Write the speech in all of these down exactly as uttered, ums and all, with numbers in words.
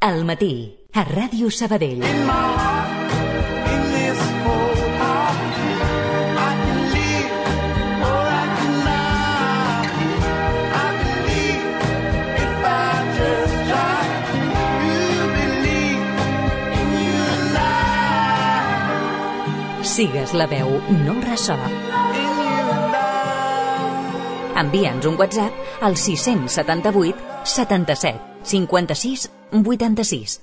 Al matí, a Ràdio Sabadell. Sigues la veu, no el ressò. Envia'ns un WhatsApp al sis set vuit setanta-set cinquanta-sis vuitanta-sis.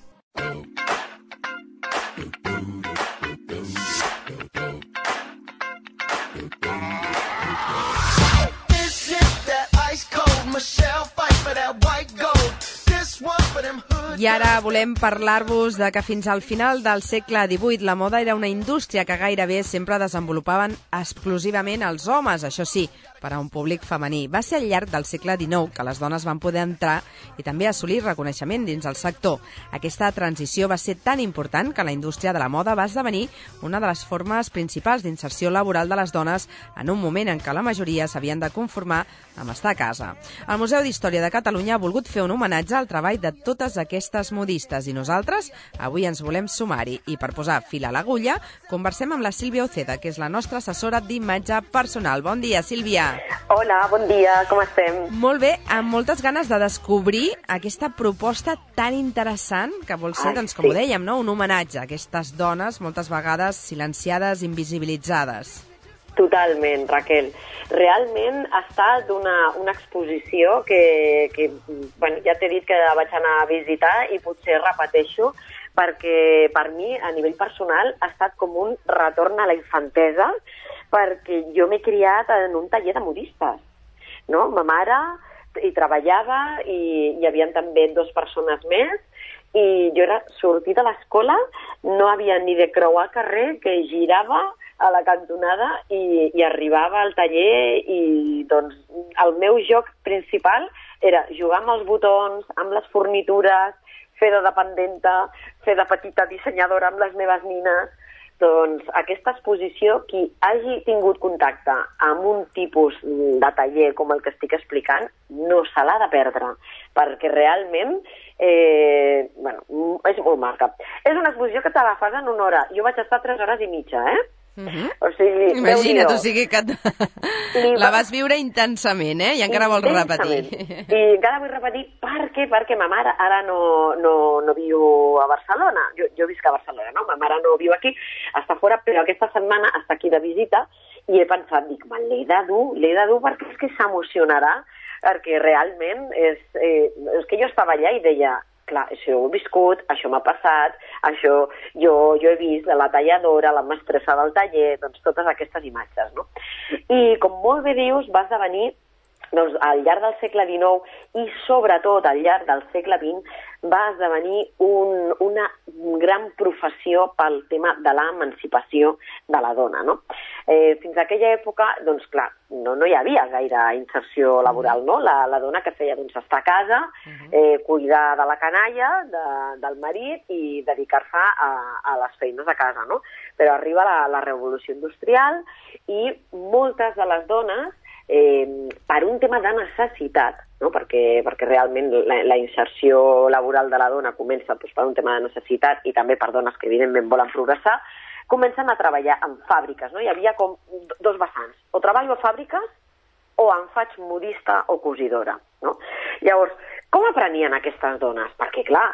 I ara volem parlar-vos de que fins al final del segle divuit la moda era una indústria que gairebé sempre desenvolupaven exclusivament els homes, això sí, per a un públic femení. Va ser al llarg del segle dinou que les dones van poder entrar i també assolir reconeixement dins el sector. Aquesta transició va ser tan important que la indústria de la moda va esdevenir una de les formes principals d'inserció laboral de les dones en un moment en què la majoria s'havien de conformar amb estar a casa. El Museu d'Història de Catalunya ha volgut fer un homenatge al treball de totes aquestes modistes i nosaltres avui ens volem sumar-hi i per posar fil a l'agulla conversem amb la Sílvia Uceda, que és la nostra assessora d'imatge personal. Bon dia, Sílvia. Hola, bon dia, com estem? Molt bé, amb moltes ganes de descobrir aquesta proposta tan interessant que vol ser, Ai, doncs, com sí. ho dèiem, no? Un homenatge a aquestes dones moltes vegades silenciades, invisibilitzades. Totalment, Raquel. Realment ha estat una, una exposició que, que bueno, ja t'he dit que vaig anar a visitar i potser repeteixo perquè per mi, a nivell personal, ha estat com un retorn a la infantesa perquè jo m'he criat en un taller de modistes, no? Ma mare hi treballava i hi havia també dues persones més i jo era sortir de l'escola, no havia ni de creuar carrer, que girava a la cantonada i, i arribava al taller i doncs el meu joc principal era jugar amb els botons, amb les fornitures, fer de dependenta, fer de petita dissenyadora amb les meves nines. Doncs aquesta exposició, qui hagi tingut contacte amb un tipus de taller com el que estic explicant, no se l'ha de perdre, perquè realment eh, bueno, és molt maca. És una exposició que te la fas en una hora. Jo vaig estar tres hores i mitja, eh? Uh-huh. O sigui, imagina't, o sigui que la vas viure intensament, eh? I encara vols repetir. I encara vull repetir perquè, perquè ma mare ara no, no, no viu a Barcelona. Jo, jo visc a Barcelona, no? Ma mare no viu aquí, està fora, però aquesta setmana està aquí de visita i he pensat, dic, man, l'he de dur, l'he de dur perquè és que s'emocionarà, perquè realment és, eh, és que jo estava allà i deia, clar, això ho he viscut, això m'ha passat, això jo, jo he vist la talladora, la mestressa del taller, doncs totes aquestes imatges, no? I com molt bé dius, va esdevenir doncs, al llarg del segle dinou i sobretot al llarg del segle vint va esdevenir un, una gran professió pel tema de l'emancipació de la dona, no? Eh, fins a aquella època, doncs clar, no, no hi havia gaire inserció laboral, no? La, la dona que feia doncs, estar a casa, eh, cuidar de la canalla, de, del marit i dedicar-se a, a les feines de casa, no? Però arriba la, la revolució industrial i moltes de les dones Eh, per un tema de necessitat, no? perquè, perquè realment la, la inserció laboral de la dona comença doncs, per un tema de necessitat i també per dones que evidentment volen progressar, comencen a treballar en fàbriques. No? Hi havia com dos vessants, o treballo a fàbriques o em faig modista o cosidora. No? Llavors, com aprenien aquestes dones? Perquè, clar,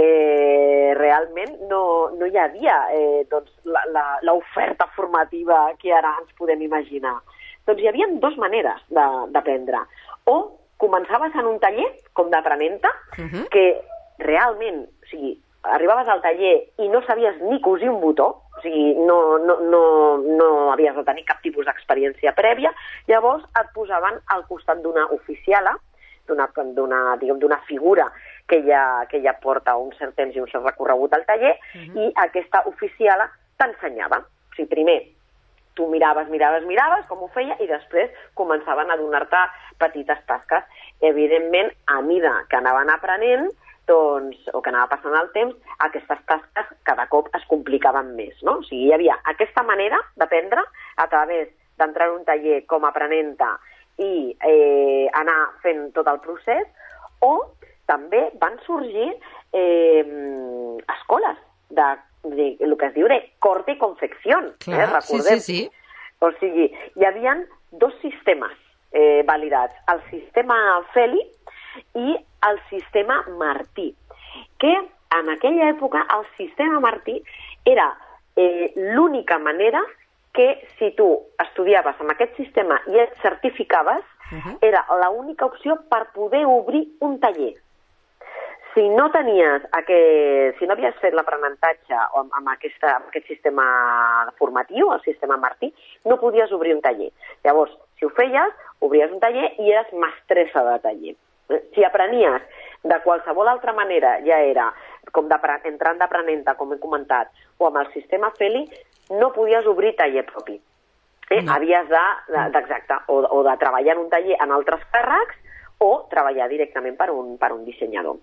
eh, realment no, no hi havia eh, doncs, l'oferta formativa que ara ens podem imaginar. Doncs hi havia dues maneres d'aprendre. O començaves en un taller, com d'aprenenta, uh-huh. que realment, o sigui, arribaves al taller i no sabies ni cosir un botó, o sigui, no, no, no, no havies de tenir cap tipus d'experiència prèvia, llavors et posaven al costat d'una oficiala, d'una d'una figura que ja, que ja porta un cert temps i un cert recorregut al taller, uh-huh. i aquesta oficiala t'ensenyava. O sigui, primer, tu miraves, miraves, miraves com ho feia i després començaven a donar-te petites tasques. Evidentment, a mida que anaven aprenent, doncs, o que anava passant el temps, aquestes tasques cada cop es complicaven més, no? O sigui, hi havia aquesta manera d'aprendre a través d'entrar en un taller com a aprenenta i eh, anar fent tot el procés, o també van sorgir eh, el que es diu de corte i confecció. Clar, eh? Recordem. sí, sí, sí. O sigui, hi havia dos sistemes eh, validats, el sistema Feli i el sistema Martí, que en aquella època el sistema Martí era eh, l'única manera que si tu estudiaves amb aquest sistema i et certificaves, uh-huh. era l'única opció per poder obrir un taller. Si no tenies aquest, si no havies fet l'aprenentatge amb, amb, aquesta, amb aquest sistema formatiu, el sistema Martí, no podies obrir un taller. Llavors, si ho feies, obries un taller i eres mestressa de taller. Si aprenies de qualsevol altra manera, ja era com entrant d'aprenenta, com he comentat, o amb el sistema Feli, no podies obrir taller propi. Eh? No. Havies de, de, exacte, o, o de treballar en un taller en altres càrrecs o treballar directament per un, per un dissenyador.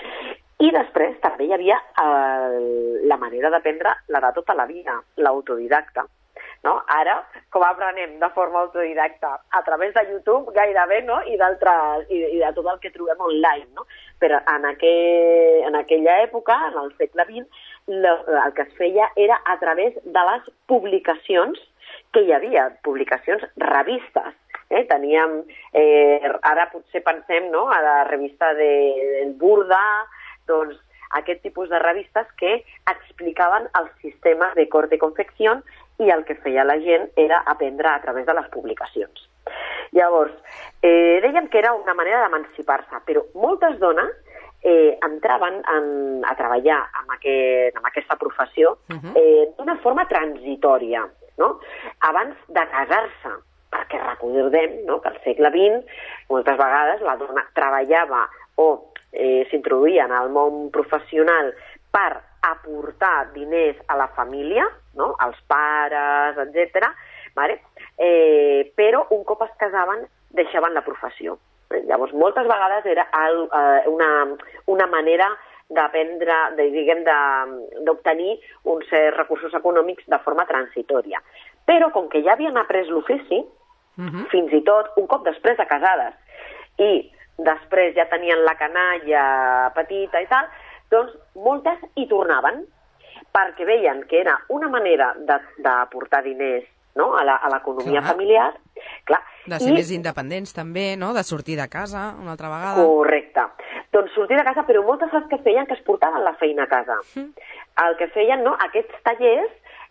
I després també hi havia eh, la manera d'aprendre la de tota la vida, l'autodidacta. No? Ara, com aprenem de forma autodidacta a través de YouTube gairebé, no? I, d'altres, i, i de tot el que trobem online, no? Però en, aquell, en aquella època, en el segle vint, lo, el que es feia era a través de les publicacions que hi havia, publicacions revistes. Eh? Teníem, eh, ara potser pensem, no?, a la revista de, del Burda, doncs aquest tipus de revistes que explicaven els sistemes de corte i confecció i el que feia la gent era aprendre a través de les publicacions. Llavors, eh, dèiem que era una manera d'emancipar-se, però moltes dones eh, entraven en, a treballar amb, aquest, amb aquesta professió eh, d'una forma transitòria, no? Abans de casar-se, perquè recordem, no?, que al segle vint moltes vegades la dona treballava o eh, s'introduïa en el món professional per aportar diners a la família, no?, als pares, etcètera, vale? eh, però un cop es casaven deixaven la professió. Llavors, moltes vegades era el, eh, una, una manera d'aprendre, de, diguem, d'obtenir uns certs recursos econòmics de forma transitòria. Però, com que ja havien après l'ofici, uh-huh. fins i tot un cop després de casades, i després ja tenien la canalla petita i tal, doncs moltes hi tornaven, perquè veien que era una manera d'aportar diners, no?, a l'economia familiar. Clar. De ser I... més independents també, no?, de sortir de casa una altra vegada. Correcte. Doncs sortir de casa, però moltes les que feien que es portaven la feina a casa. Mm. El que feien, no?, aquests tallers,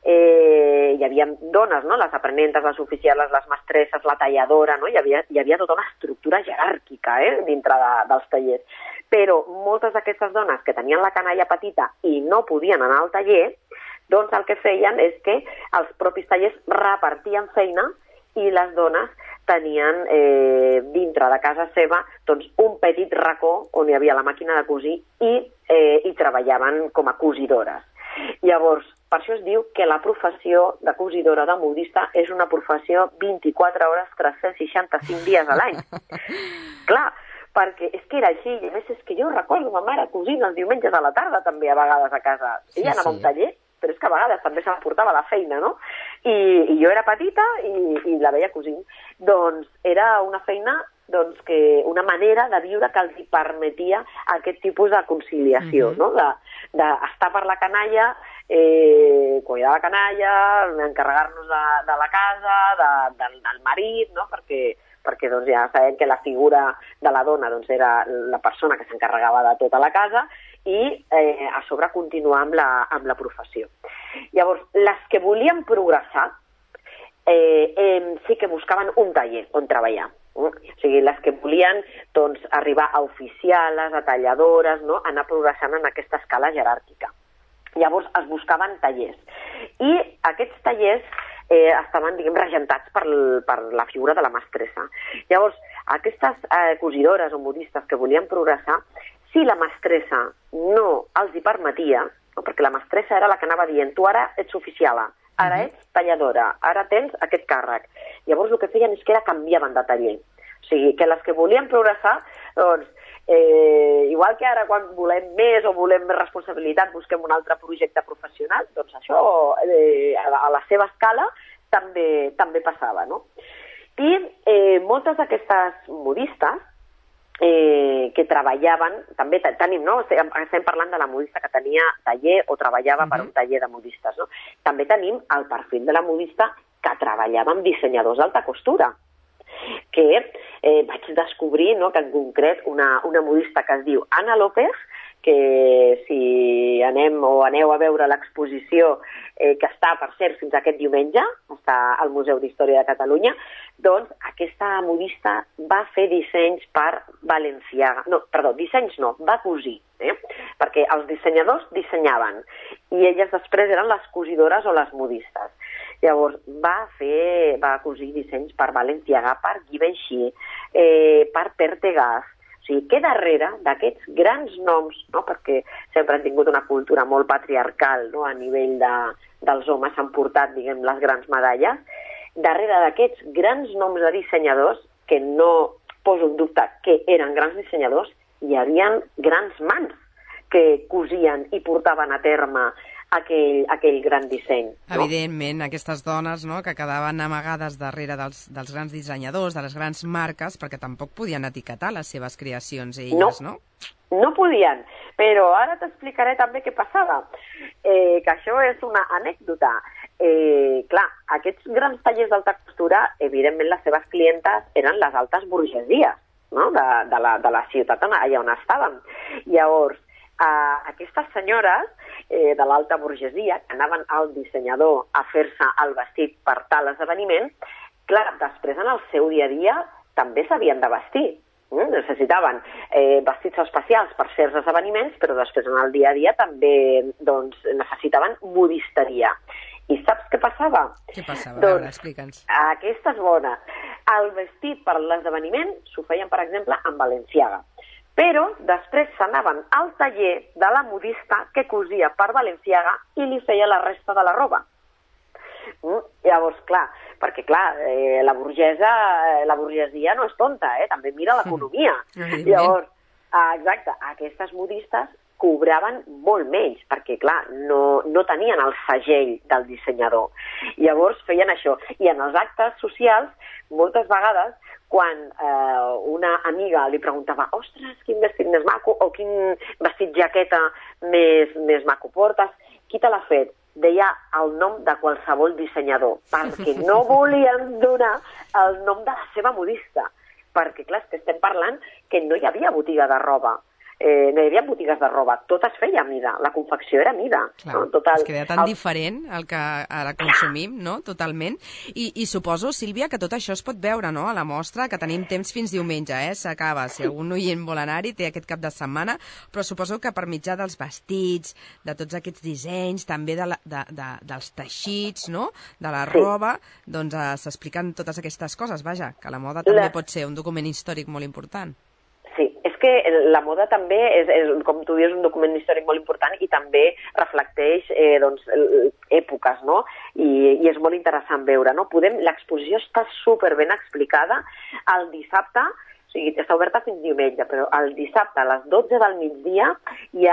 eh, hi havia dones, no?, les aprenentes, les oficials, les mestresses, la talladora, no?, hi havia, hi havia tota una estructura jeràrquica, eh?, dintre de, dels tallers. Però moltes d'aquestes dones que tenien la canalla petita i no podien anar al taller, doncs el que feien és que els propis tallers repartien feina i les dones tenien eh, dintre de casa seva doncs, un petit racó on hi havia la màquina de cosir i, eh, i treballaven com a cosidores. Llavors, per això es diu que la professió de cosidora de modista és una professió vint-i-quatre hores, tres-cents seixanta-cinc dies a l'any. Clar, perquè és que era així, i a més és que jo recordo ma mare cosint els diumenges a la tarda també a vegades a casa. Ella sí, anava sí. a un taller, però és que a vegades també s'emportava la feina, no? I, i jo era petita i, i la veia cosint. Doncs era una feina, doncs, que una manera de viure que els permetia aquest tipus de conciliació, mm-hmm. no? D'estar de, per la canalla, eh, cuidar la canalla, encarregar-nos de, de la casa, de, de, del marit, no? Perquè perquè doncs, ja sabem que la figura de la dona doncs, era la persona que s'encarregava de tota la casa i eh, a sobre continuar amb la, amb la professió. Llavors, les que volien progressar eh, eh, sí que buscaven un taller on treballar. O sigui, les que volien doncs, arribar a oficiales, a talladores, no? Anar progressant en aquesta escala jeràrquica. Llavors es buscaven tallers. I aquests tallers eh, estaven, diguem, regentats per, per la figura de la mestressa. Llavors, aquestes eh, cosidores o modistes que volien progressar, si la mestressa no els hi permetia, no? Perquè la mestressa era la que anava dient tu ara ets oficiala, ara uh-huh. ets talladora, ara tens aquest càrrec. Llavors el que feien és que era canviaven de taller. O sigui, que les que volien progressar, doncs, eh, igual que ara quan volem més o volem més responsabilitat busquem un altre projecte professional, doncs això eh, a la seva escala també, també passava, no? I eh, moltes d'aquestes modistes eh, que treballaven, també tenim, no? Estem parlant de la modista que tenia taller o treballava uh-huh. per un taller de modistes, no? També tenim el perfil de la modista que treballava amb dissenyadors d'alta costura, que eh, vaig descobrir, no?, que en concret una, una modista que es diu Anna López, que si anem o aneu a veure l'exposició eh, que està, per cert, fins aquest diumenge, està al Museu d'Història de Catalunya, doncs aquesta modista va fer dissenys per Balenciaga. No, perdó, dissenys no, va cosir, eh? Perquè els dissenyadors dissenyaven i elles després eren les cosidores o les modistes. Llavors va fer, va cosir dissenys per Balenciaga, per Givenchy, eh, per Pertegaz. O sigui, que darrere d'aquests grans noms, no? Perquè sempre han tingut una cultura molt patriarcal, no? A nivell de, dels homes s'han portat, diguem, les grans medalles, darrere d'aquests grans noms de dissenyadors, que no poso en dubte que eren grans dissenyadors, hi havia grans mans que cosien i portaven a terme aquell, aquell gran disseny. No? Evidentment, aquestes dones, no?, que quedaven amagades darrere dels, dels grans dissenyadors, de les grans marques, perquè tampoc podien etiquetar les seves creacions elles, no? No, no podien, però ara t'explicaré també què passava, eh, que això és una anècdota. Eh, clar, aquests grans tallers d'alta costura, evidentment les seves clientes eren les altes burgesies, no?, de, de, la, de la ciutat allà on estàvem. Llavors, eh, aquestes senyores eh, de l'alta burgesia, que anaven al dissenyador a fer-se el vestit per tal esdeveniment, clar, després en el seu dia a dia també s'havien de vestir. Mm? Necessitaven eh, vestits especials per certs esdeveniments, però després en el dia a dia també doncs, necessitaven modisteria. I saps què passava? Què passava? Doncs, a veure, explica'ns. Aquesta és bona. El vestit per l'esdeveniment s'ho feien, per exemple, amb Balenciaga. Però després s'anaven al taller de la modista que cosia per Balenciaga i li feia la resta de la roba. Mm? Llavors, clar, perquè clar, eh, la burgesa, eh, la burgesia no és tonta, eh? També mira l'economia. Mm. Llavors, ah, exacte, aquestes modistes cobraven molt menys, perquè, clar, no, no tenien el segell del dissenyador. Llavors feien això. I en els actes socials, moltes vegades, quan eh, una amiga li preguntava ostres, quin vestit més maco, o quin vestit jaqueta més, més maco portes, qui te l'ha fet? Deia el nom de qualsevol dissenyador, perquè no volien donar el nom de la seva modista. Perquè, clar, que estem parlant que no hi havia botiga de roba. Eh, no hi havia botigues de roba, tot es feia a mida, la confecció era a mida. Clar, no? Total, es queda tan el... diferent el que ara consumim, no?, totalment. I, I suposo, Sílvia, que tot això es pot veure, no?, a la mostra, que tenim temps fins diumenge, eh? S'acaba, si algun oient vol anar-hi, té aquest cap de setmana, però suposo que per mitjà dels vestits, de tots aquests dissenys, també de la, de, de, dels teixits, no?, de la sí. roba, doncs eh, s'expliquen totes aquestes coses, vaja, que la moda també la... pot ser un document històric molt important. Sí, és que la moda també, és, és, com tu dius, un document històric molt important i també reflecteix eh, doncs, èpoques, no? I, i és molt interessant veure, no? Podem, l'exposició està super ben explicada. El dissabte, o sigui, està oberta fins diumenge, però el dissabte a les dotze del migdia ja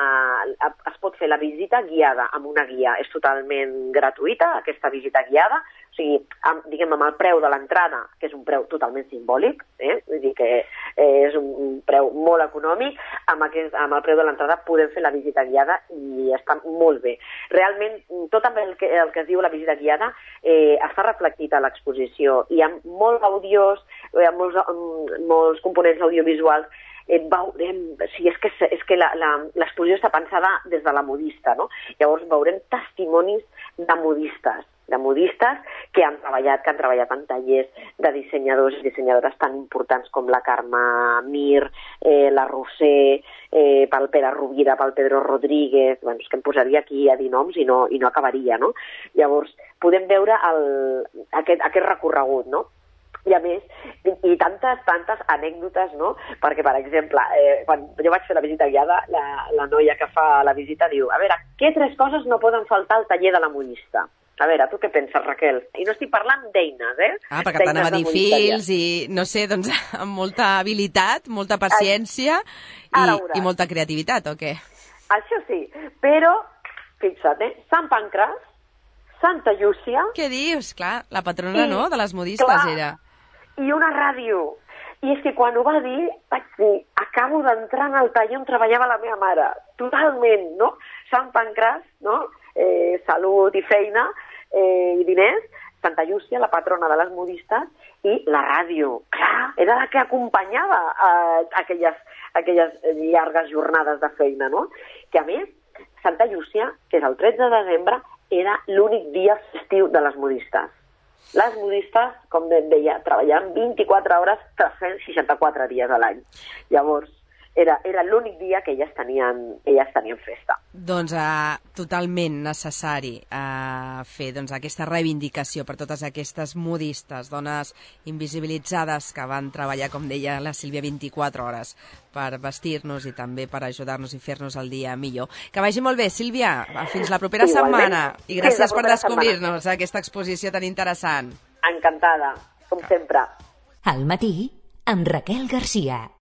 es pot fer la visita guiada amb una guia. És totalment gratuïta, aquesta visita guiada, o sigui, amb, diguem, amb el preu de l'entrada, que és un preu totalment simbòlic, eh? Vull dir que eh, és un preu molt econòmic, amb, aquest, amb el preu de l'entrada podem fer la visita guiada i està molt bé. Realment, tot el que, el que es diu la visita guiada eh, està reflectit a l'exposició. Hi ha molt audios, hi ha molts, molts components audiovisuals, eh, veurem, sí, és que, és que l'exposició està pensada des de la modista, no? Llavors veurem testimonis de modistes, de modistes que han treballat, que han treballat en tallers de dissenyadors i dissenyadores tan importants com la Carme Mir, eh, la Roser, eh, pel Pere Rovira, pel Pedro Rodríguez, bueno, és que em posaria aquí a dir noms i no, i no acabaria, no? Llavors, podem veure el, aquest, aquest recorregut, no? I a més, i tantes, tantes anècdotes, no? Perquè, per exemple, eh, quan jo vaig fer la visita guiada, la, la noia que fa la visita diu, a veure, què tres coses no poden faltar al taller de la modista? A veure, tu què penses, Raquel? I no estic parlant d'eines, eh? Ah, perquè t'anava a dir fils i, no sé, doncs, amb molta habilitat, molta paciència i, i molta creativitat, o què? Això sí, però, fixa't, eh? Sant Pancras, Santa Llúcia... Què dius? Clar, la patrona, i, no?, de les modistes clar, era... I una ràdio. I és que quan ho va dir, vaig dir, acabo d'entrar en el taller on treballava la meva mare. Totalment, no? Sant Pancràs, no? Eh, salut i feina eh, i diners. Santa Llúcia, la patrona de les modistes, i la ràdio. Clar, era la que acompanyava eh, aquelles, aquelles llargues jornades de feina, no? Que a més, Santa Llúcia, que és el tretze de desembre, era l'únic dia festiu de les modistes. Les modistes, com et deia, treballaven vint-i-quatre hores, tres cents seixanta-quatre dies a l'any. Llavors, era, era l'únic dia que elles tenien, elles tenien festa. Doncs uh, totalment necessari uh, fer doncs, aquesta reivindicació per totes aquestes modistes, dones invisibilitzades que van treballar, com deia la Sílvia, vint-i-quatre hores per vestir-nos i també per ajudar-nos i fer-nos el dia millor. Que vagi molt bé, Sílvia. Fins la propera Igualment. setmana. I gràcies per descobrir-nos setmana. aquesta exposició tan interessant. Encantada, com sempre. Al matí, amb Raquel Garcia.